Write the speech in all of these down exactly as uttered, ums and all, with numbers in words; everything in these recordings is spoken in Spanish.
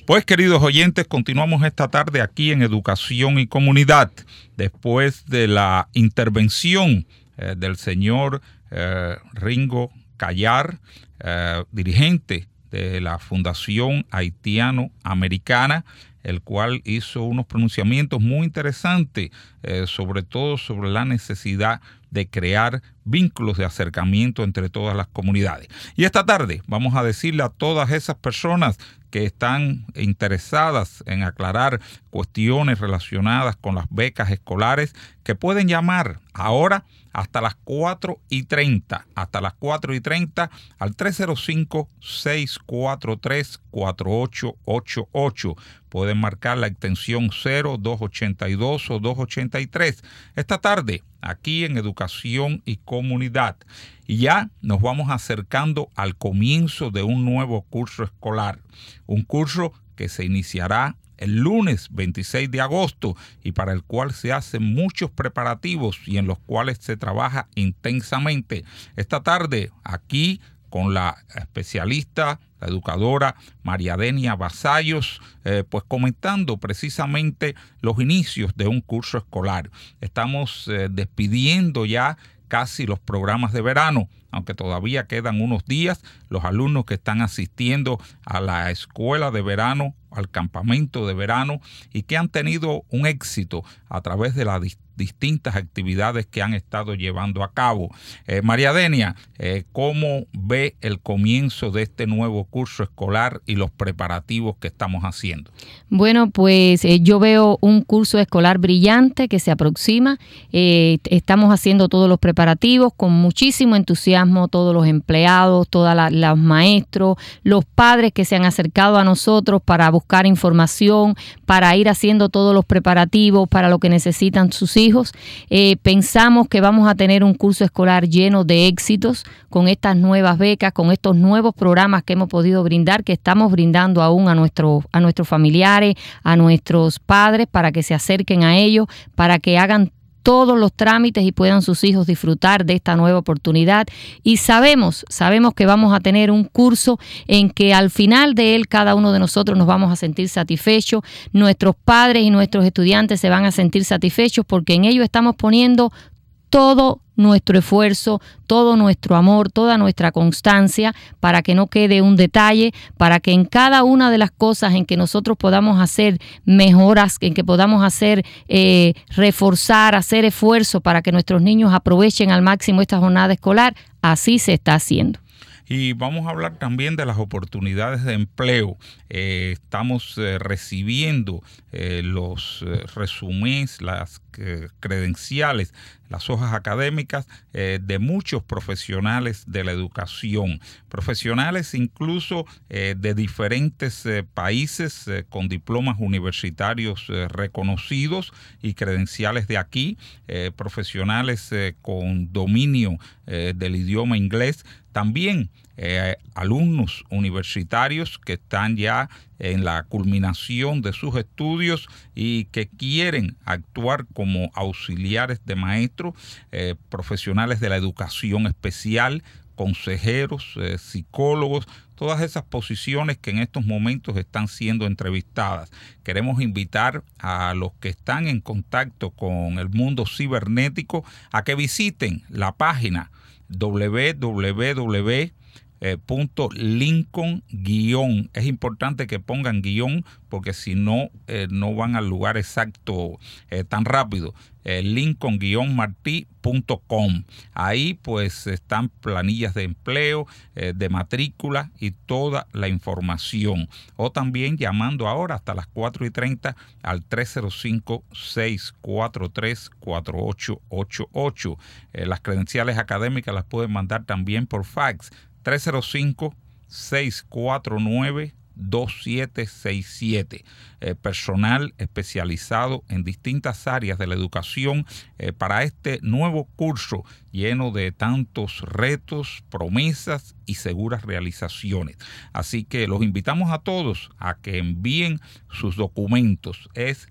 Pues, queridos oyentes, continuamos esta tarde aquí en Educación y Comunidad, después de la intervención eh, del señor eh, Ringo Callar, eh, dirigente de la Fundación Haitiano-Americana, el cual hizo unos pronunciamientos muy interesantes, eh, sobre todo sobre la necesidad de crear vínculos de acercamiento entre todas las comunidades. Y esta tarde vamos a decirle a todas esas personas que están interesadas en aclarar cuestiones relacionadas con las becas escolares que pueden llamar ahora hasta las cuatro y treinta, hasta las cuatro y treinta al tres cero cinco, seis cuatro tres, cuatro ocho ocho ocho. Pueden marcar la extensión cero dos ochenta y dos o dos ochenta y tres. Esta tarde, aquí en Educación y Comunidad. Y ya nos vamos acercando al comienzo de un nuevo curso escolar. Un curso que se iniciará el lunes veintiséis de agosto y para el cual se hacen muchos preparativos y en los cuales se trabaja intensamente. Esta tarde, aquí con la especialista, la educadora María Denia Vasallos, eh, pues comentando precisamente los inicios de un curso escolar. Estamos eh, despidiendo ya casi los programas de verano, aunque todavía quedan unos días. Los alumnos que están asistiendo a la escuela de verano, al campamento de verano y que han tenido un éxito a través de las distintas actividades que han estado llevando a cabo. Eh, María Denia, eh, ¿cómo ve el comienzo de este nuevo curso escolar y los preparativos que estamos haciendo? Bueno, pues eh, yo veo un curso escolar brillante que se aproxima. Eh, estamos haciendo todos los preparativos con muchísimo entusiasmo, todos los empleados, todos los maestros, los padres que se han acercado a nosotros para buscar información, para ir haciendo todos los preparativos para lo que necesitan sus hijos. Eh, pensamos que vamos a tener un curso escolar lleno de éxitos con estas nuevas becas, con estos nuevos programas que hemos podido brindar, que estamos brindando aún a, nuestro, a nuestros familiares, a nuestros padres, para que se acerquen a ellos, para que hagan todos los trámites y puedan sus hijos disfrutar de esta nueva oportunidad. Y sabemos, sabemos que vamos a tener un curso en que al final de él cada uno de nosotros nos vamos a sentir satisfechos, nuestros padres y nuestros estudiantes se van a sentir satisfechos porque en ello estamos poniendo todo nuestro esfuerzo, todo nuestro amor, toda nuestra constancia para que no quede un detalle, para que en cada una de las cosas en que nosotros podamos hacer mejoras, en que podamos hacer, eh, reforzar, hacer esfuerzo para que nuestros niños aprovechen al máximo esta jornada escolar, así se está haciendo. Y vamos a hablar también de las oportunidades de empleo. Eh, estamos eh, recibiendo eh, los eh, resúmenes, las eh, credenciales, las hojas académicas eh, de muchos profesionales de la educación. Profesionales incluso eh, de diferentes eh, países eh, con diplomas universitarios eh, reconocidos y credenciales de aquí. Eh, profesionales eh, con dominio eh, del idioma inglés. También eh, alumnos universitarios que están ya en la culminación de sus estudios y que quieren actuar como auxiliares de maestros, eh, profesionales de la educación especial, consejeros, eh, psicólogos, todas esas posiciones que en estos momentos están siendo entrevistadas. Queremos invitar a los que están en contacto con el mundo cibernético a que visiten la página doble u doble u doble u punto lincoln guión. Es importante que pongan guión porque si no, eh, no van al lugar exacto eh, tan rápido. Eh, lincoln guión martí punto com. Ahí pues están planillas de empleo, eh, de matrícula y toda la información. O también llamando ahora hasta las cuatro y treinta al tres cero cinco, seis cuatro tres, cuatro ocho ocho ocho. Eh, las credenciales académicas las pueden mandar también por fax. tres cero cinco, seis cuatro nueve, dos siete seis siete. Eh, personal especializado en distintas áreas de la educación eh, para este nuevo curso lleno de tantos retos, promesas y seguras realizaciones. Así que los invitamos a todos a que envíen sus documentos. Es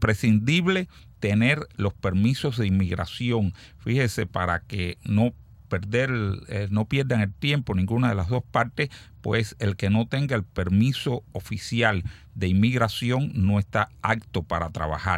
imprescindible tener los permisos de inmigración. Fíjese, para que no perder, eh, no pierdan el tiempo ninguna de las dos partes, pues el que no tenga el permiso oficial de inmigración no está apto para trabajar.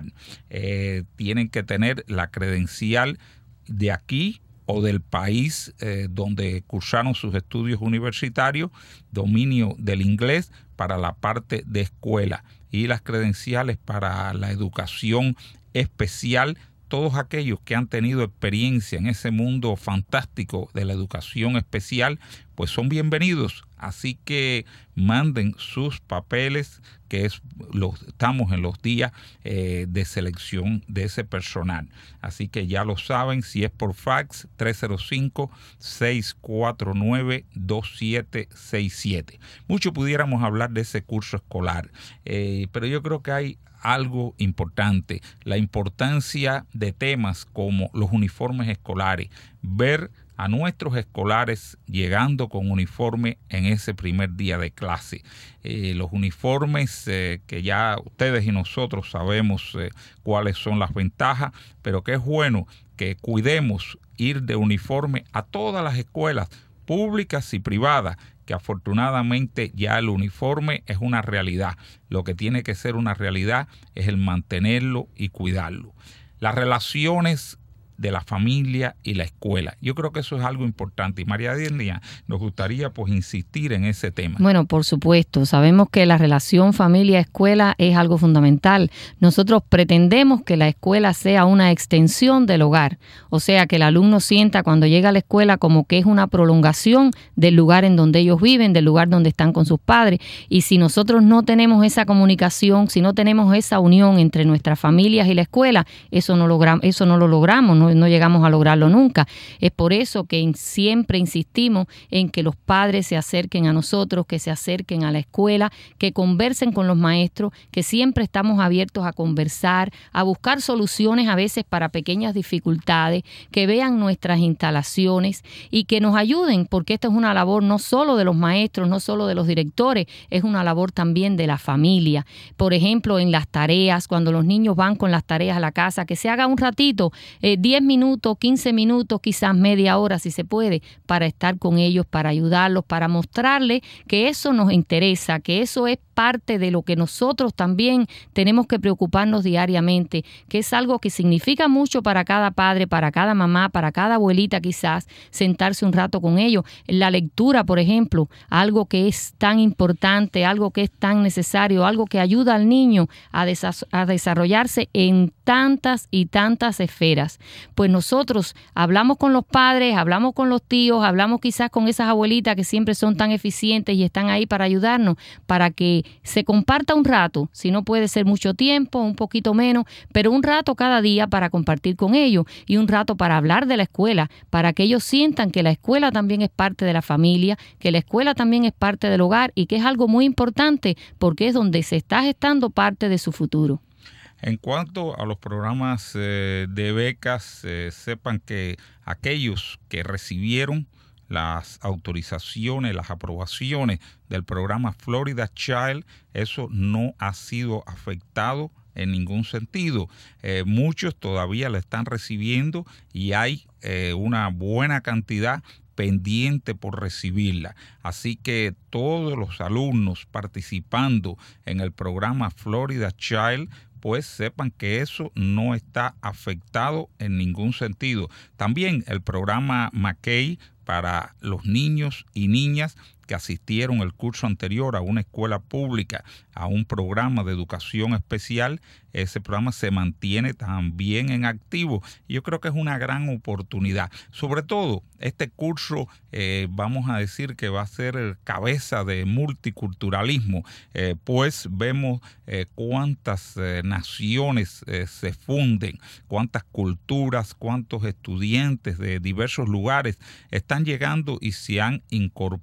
Eh, tienen que tener la credencial de aquí o del país eh, donde cursaron sus estudios universitarios, dominio del inglés para la parte de escuela y las credenciales para la educación especial. Todos aquellos que han tenido experiencia en ese mundo fantástico de la educación especial, pues son bienvenidos. Así que manden sus papeles, que es los, estamos en los días eh, de selección de ese personal. Así que ya lo saben, si es por fax, tres cero cinco, seis cuatro nueve, dos siete seis siete. Mucho pudiéramos hablar de ese curso escolar, eh, pero yo creo que hay algo importante, la importancia de temas como los uniformes escolares, ver a nuestros escolares llegando con uniforme en ese primer día de clase. Eh, los uniformes eh, que ya ustedes y nosotros sabemos eh, cuáles son las ventajas, pero que es bueno que cuidemos ir de uniforme a todas las escuelas públicas y privadas, que afortunadamente ya el uniforme es una realidad. Lo que tiene que ser una realidad es el mantenerlo y cuidarlo. Las relaciones de la familia y la escuela. Yo creo que eso es algo importante y María Delia, nos gustaría pues insistir en ese tema. Bueno, por supuesto, sabemos que la relación familia-escuela es algo fundamental. Nosotros pretendemos que la escuela sea una extensión del hogar, o sea, que el alumno sienta cuando llega a la escuela como que es una prolongación del lugar en donde ellos viven, del lugar donde están con sus padres. Y si nosotros no tenemos esa comunicación, si no tenemos esa unión entre nuestras familias y la escuela, eso no logramos, eso no lo logramos, ¿no? No, no llegamos a lograrlo nunca. Es por eso que siempre insistimos en que los padres se acerquen a nosotros, que se acerquen a la escuela, que conversen con los maestros, que siempre estamos abiertos a conversar, a buscar soluciones a veces para pequeñas dificultades, que vean nuestras instalaciones y que nos ayuden, porque esto es una labor no solo de los maestros, no solo de los directores, es una labor también de la familia. Por ejemplo, en las tareas, cuando los niños van con las tareas a la casa, que se haga un ratito, eh, diez minutos, quince minutos, quizás media hora si se puede, para estar con ellos, para ayudarlos, para mostrarles que eso nos interesa, que eso es parte de lo que nosotros también tenemos que preocuparnos diariamente, que es algo que significa mucho para cada padre, para cada mamá, para cada abuelita quizás, sentarse un rato con ellos. La lectura, por ejemplo, algo que es tan importante, algo que es tan necesario, algo que ayuda al niño a, desa- a desarrollarse en tantas y tantas esferas. Pues nosotros hablamos con los padres, hablamos con los tíos, hablamos quizás con esas abuelitas que siempre son tan eficientes y están ahí para ayudarnos, para que se comparta un rato, si no puede ser mucho tiempo, un poquito menos, pero un rato cada día para compartir con ellos y un rato para hablar de la escuela, para que ellos sientan que la escuela también es parte de la familia, que la escuela también es parte del hogar y que es algo muy importante porque es donde se está gestando parte de su futuro. En cuanto a los programas eh, de becas, eh, sepan que aquellos que recibieron las autorizaciones, las aprobaciones del programa Florida Child, eso no ha sido afectado en ningún sentido. Eh, muchos todavía la están recibiendo y hay eh, una buena cantidad pendiente por recibirla. Así que todos los alumnos participando en el programa Florida Child, pues sepan que eso no está afectado en ningún sentido. También el programa McKay para los niños y niñas que asistieron el curso anterior a una escuela pública, a un programa de educación especial, ese programa se mantiene también en activo. Yo creo que es una gran oportunidad. Sobre todo, este curso, eh, vamos a decir que va a ser cabeza de multiculturalismo, eh, pues vemos eh, cuántas eh, naciones eh, se funden, cuántas culturas, cuántos estudiantes de diversos lugares están llegando y se han incorporado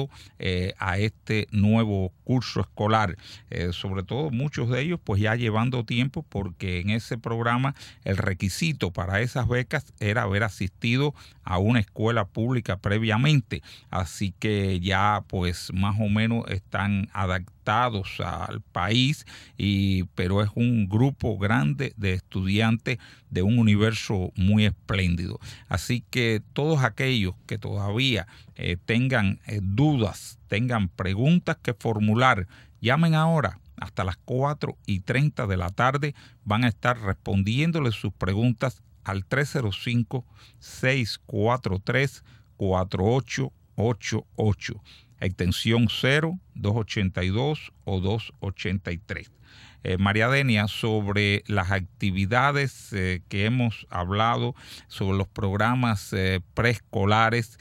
adaptado eh, a este nuevo curso escolar. Eh, sobre todo muchos de ellos pues ya llevando tiempo, porque en ese programa el requisito para esas becas era haber asistido a una escuela pública previamente. Así que ya pues más o menos están adaptados al país, y, pero es un grupo grande de estudiantes de un universo muy espléndido. Así que todos aquellos que todavía eh, tengan eh, dudas, tengan preguntas que formular, llamen ahora. Hasta las cuatro y treinta de la tarde van a estar respondiéndoles sus preguntas al tres cero cinco, seis cuatro tres, cuatro ocho ocho ocho, extensión cero, dos ochenta y dos o dos ochenta y tres. Eh, María Denia, sobre las actividades eh, que hemos hablado, sobre los programas eh, preescolares,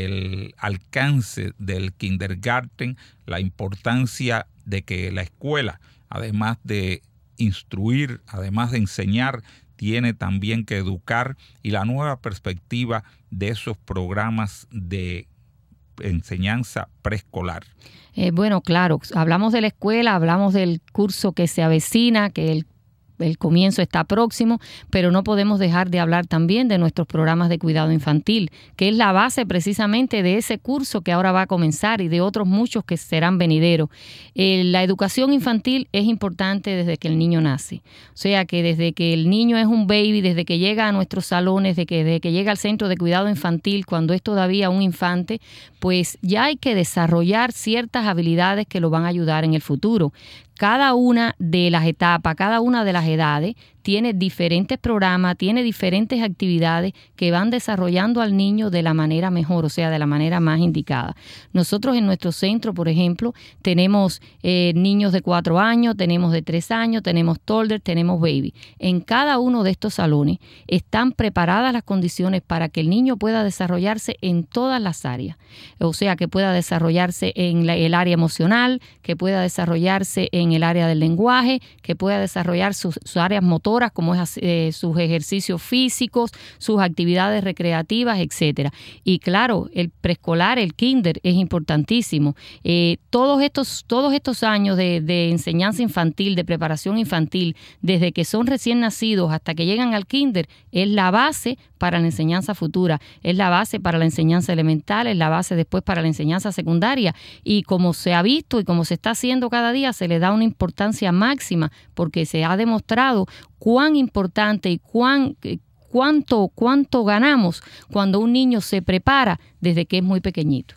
el alcance del kindergarten, la importancia de que la escuela, además de instruir, además de enseñar, tiene también que educar, y la nueva perspectiva de esos programas de enseñanza preescolar. Eh, bueno, claro, hablamos de la escuela, hablamos del curso que se avecina, que el El comienzo está próximo, pero no podemos dejar de hablar también de nuestros programas de cuidado infantil, que es la base precisamente de ese curso que ahora va a comenzar y de otros muchos que serán venideros. Eh, la educación infantil es importante desde que el niño nace. O sea, que desde que el niño es un baby, desde que llega a nuestros salones, desde que, desde que llega al centro de cuidado infantil, cuando es todavía un infante, pues ya hay que desarrollar ciertas habilidades que lo van a ayudar en el futuro. Cada una de las etapas, cada una de las edades tiene diferentes programas, tiene diferentes actividades que van desarrollando al niño de la manera mejor, o sea, de la manera más indicada. Nosotros en nuestro centro, por ejemplo, tenemos eh, niños de cuatro años, tenemos de tres años, tenemos toddler, tenemos baby. En cada uno de estos salones están preparadas las condiciones para que el niño pueda desarrollarse en todas las áreas. O sea, que pueda desarrollarse en la, el área emocional, que pueda desarrollarse en el área del lenguaje, que pueda desarrollar sus, sus áreas motoras, como es eh, sus ejercicios físicos, sus actividades recreativas, etcétera. Y claro, el preescolar, el kinder, es importantísimo. Eh, todos estos, todos estos años de, de enseñanza infantil, de preparación infantil, desde que son recién nacidos hasta que llegan al kinder, es la base para la enseñanza futura, es la base para la enseñanza elemental, es la base después para la enseñanza secundaria, y como se ha visto y como se está haciendo cada día, se le da una importancia máxima, porque se ha demostrado cuán importante y cuán cuánto cuánto ganamos cuando un niño se prepara desde que es muy pequeñito.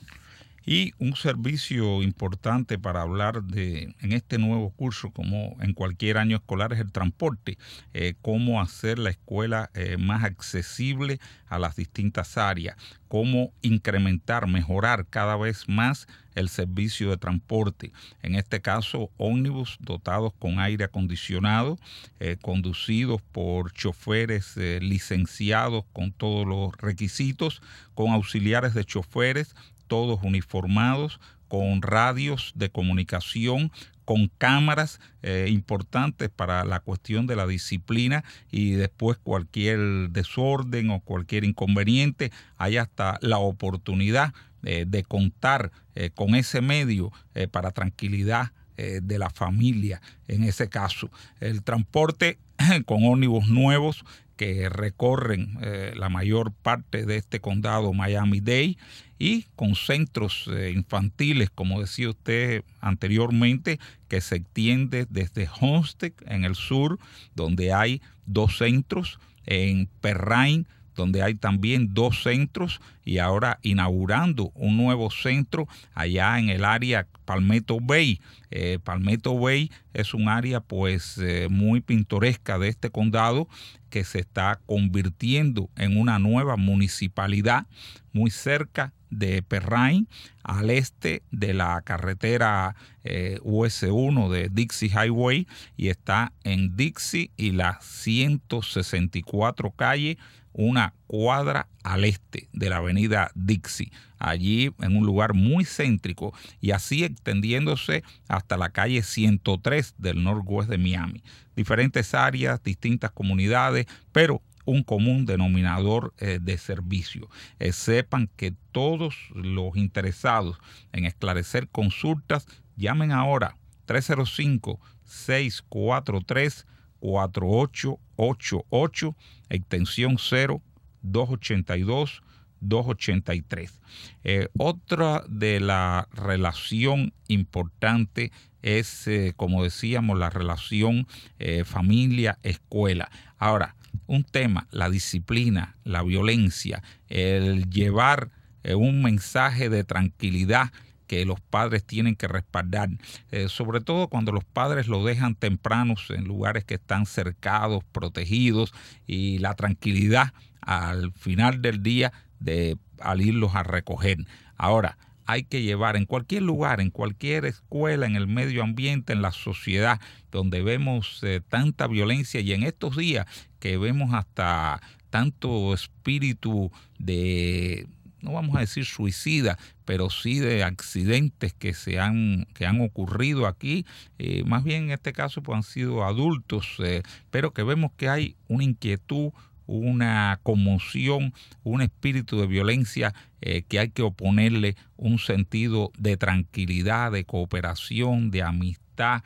Y un servicio importante para hablar de en este nuevo curso, como en cualquier año escolar, es el transporte. Eh, cómo hacer la escuela eh, más accesible a las distintas áreas, cómo incrementar, mejorar cada vez más el servicio de transporte. En este caso, ómnibus dotados con aire acondicionado, eh, conducidos por choferes eh, licenciados con todos los requisitos, con auxiliares de choferes, todos uniformados, con radios de comunicación, con cámaras eh, importantes para la cuestión de la disciplina, y después cualquier desorden o cualquier inconveniente, hay hasta la oportunidad eh, de contar eh, con ese medio eh, para tranquilidad eh, de la familia. En ese caso, el transporte con ómnibus nuevos que recorren eh, la mayor parte de este condado Miami-Dade, y con centros eh, infantiles, como decía usted anteriormente, que se extiende desde Homestead en el sur, donde hay dos centros, en Perrine, donde hay también dos centros, y ahora inaugurando un nuevo centro allá en el área Palmetto Bay. Eh, Palmetto Bay es un área pues eh, muy pintoresca de este condado, que se está convirtiendo en una nueva municipalidad muy cerca de Perrine, al este de la carretera eh, U S uno de Dixie Highway, y está en Dixie y la ciento sesenta y cuatro calle, una cuadra al este de la avenida Dixie, allí en un lugar muy céntrico, y así extendiéndose hasta la calle ciento tres del Northwest de Miami. Diferentes áreas, distintas comunidades, pero un común denominador eh, de servicio. Eh, sepan que todos los interesados en esclarecer consultas, llamen ahora tres cero cinco, seis cuatro tres, cuatro ocho ocho ocho, extensión cero, dos ochenta y dos, dos ochenta y tres. Eh, otra de la relación importante es, eh, como decíamos, la relación eh, familia-escuela. Ahora, un tema, la disciplina, la violencia, el llevar eh, un mensaje de tranquilidad que los padres tienen que respaldar, eh, sobre todo cuando los padres lo dejan tempranos en lugares que están cercados, protegidos, y la tranquilidad al final del día de al irlos a recoger. Ahora, hay que llevar en cualquier lugar, en cualquier escuela, en el medio ambiente, en la sociedad, donde vemos eh, tanta violencia, y en estos días que vemos hasta tanto espíritu de, no vamos a decir suicida, pero sí de accidentes que se han que han ocurrido aquí, eh, más bien en este caso pues han sido adultos, eh, pero que vemos que hay una inquietud, una conmoción, un espíritu de violencia eh, que hay que oponerle un sentido de tranquilidad, de cooperación, de amistad,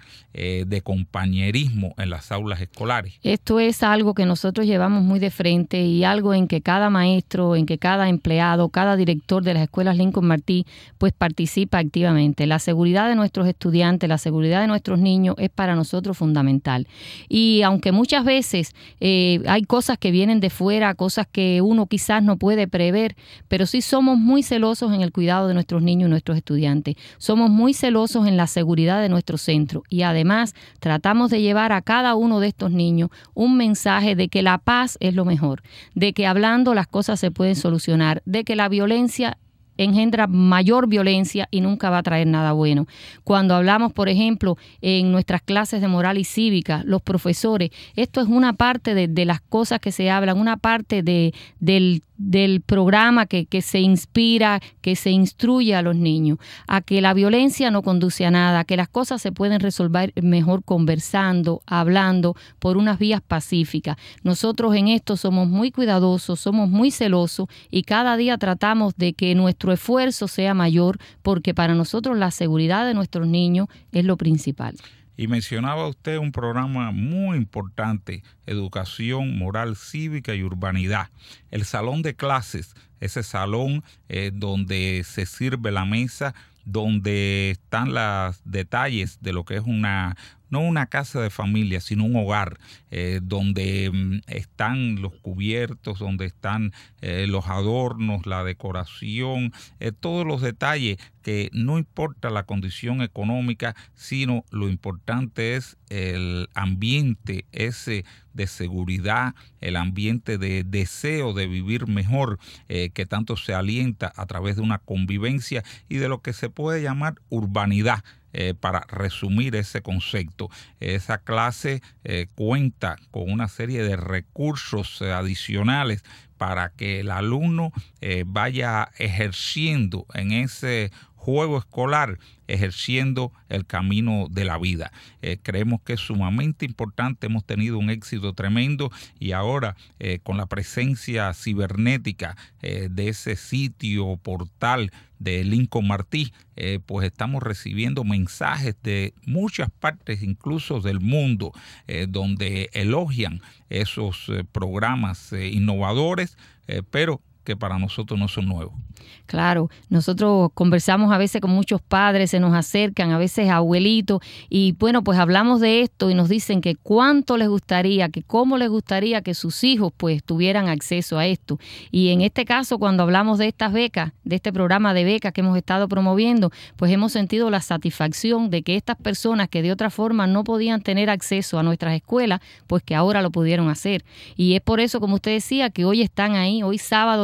eh, de compañerismo en las aulas escolares. Esto es algo que nosotros llevamos muy de frente y algo en que cada maestro, en que cada empleado, cada director de las escuelas Lincoln Martí pues participa activamente. La seguridad de nuestros estudiantes, la seguridad de nuestros niños es para nosotros fundamental. Y aunque muchas veces eh, hay cosas que vienen de fuera, cosas que uno quizás no puede prever, pero sí somos muy celosos en el cuidado de nuestros niños y nuestros estudiantes. Somos muy celosos en la seguridad de nuestros centros. Y además tratamos de llevar a cada uno de estos niños un mensaje de que la paz es lo mejor, de que hablando las cosas se pueden solucionar, de que la violencia engendra mayor violencia y nunca va a traer nada bueno. Cuando hablamos, por ejemplo, en nuestras clases de moral y cívica, los profesores, esto es una parte de, de las cosas que se hablan, una parte de, del, del programa que, que se inspira, que se instruye a los niños, a que la violencia no conduce a nada, que las cosas se pueden resolver mejor conversando, hablando, por unas vías pacíficas. Nosotros en esto somos muy cuidadosos, somos muy celosos y cada día tratamos de que nuestro esfuerzo sea mayor, porque para nosotros la seguridad de nuestros niños es lo principal. Y mencionaba usted un programa muy importante, Educación Moral Cívica y Urbanidad. El salón de clases, ese salón eh, donde se sirve la mesa, donde están los detalles de lo que es una, no una casa de familia, sino un hogar, eh, donde mm, están los cubiertos, donde están eh, los adornos, la decoración, eh, todos los detalles, que no importa la condición económica, sino lo importante es el ambiente ese de seguridad, el ambiente de deseo de vivir mejor, eh, que tanto se alienta a través de una convivencia y de lo que se puede llamar urbanidad. Eh, para resumir ese concepto, esa clase eh, cuenta con una serie de recursos eh, adicionales para que el alumno eh, vaya ejerciendo en ese juego escolar, ejerciendo el camino de la vida. Eh, creemos que es sumamente importante, hemos tenido un éxito tremendo y ahora eh, con la presencia cibernética eh, de ese sitio portal de Lincoln Martí, eh, pues estamos recibiendo mensajes de muchas partes, incluso del mundo, eh, donde elogian esos eh, programas eh, innovadores, eh, pero que para nosotros no son nuevos. Claro, nosotros conversamos a veces con muchos padres, se nos acercan a veces abuelitos y bueno, pues hablamos de esto y nos dicen que cuánto les gustaría, que cómo les gustaría que sus hijos pues tuvieran acceso a esto. Y en este caso, cuando hablamos de estas becas, de este programa de becas que hemos estado promoviendo, pues hemos sentido la satisfacción de que estas personas que de otra forma no podían tener acceso a nuestras escuelas, pues que ahora lo pudieron hacer. Y es por eso, como usted decía, que hoy están ahí, hoy sábado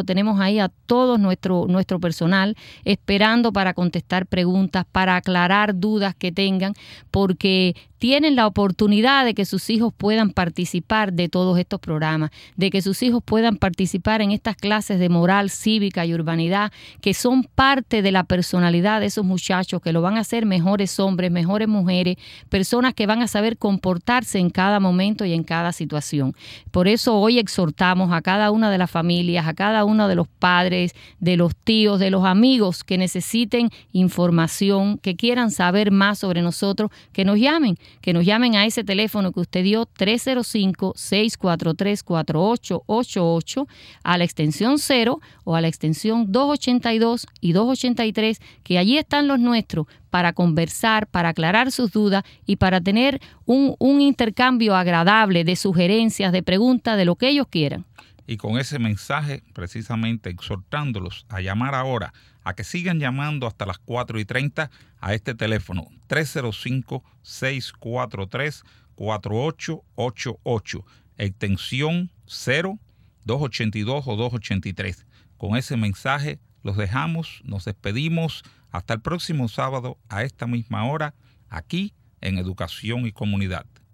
tenemos ahí a todo nuestro, nuestro personal esperando para contestar preguntas, para aclarar dudas que tengan, porque tienen la oportunidad de que sus hijos puedan participar de todos estos programas, de que sus hijos puedan participar en estas clases de moral cívica y urbanidad, que son parte de la personalidad de esos muchachos, que lo van a hacer mejores hombres, mejores mujeres, personas que van a saber comportarse en cada momento y en cada situación. Por eso hoy exhortamos a cada una de las familias, a cada uno de los padres, de los tíos, de los amigos que necesiten información, que quieran saber más sobre nosotros, que nos llamen, que nos llamen a ese teléfono que usted dio, tres cero cinco, seis cuatro tres, cuatro ocho ocho ocho, a la extensión cero o a la extensión doscientos ochenta y dos y doscientos ochenta y tres, que allí están los nuestros para conversar, para aclarar sus dudas y para tener un, un intercambio agradable de sugerencias, de preguntas, de lo que ellos quieran. Y con ese mensaje, precisamente exhortándolos a llamar ahora, a que sigan llamando hasta las cuatro y treinta a este teléfono tres cero cinco, seis cuatro tres, cuatro ocho ocho ocho, extensión cero, doscientos ochenta y dos o doscientos ochenta y tres. Con ese mensaje los dejamos, nos despedimos. Hasta el próximo sábado a esta misma hora, aquí en Educación y Comunidad.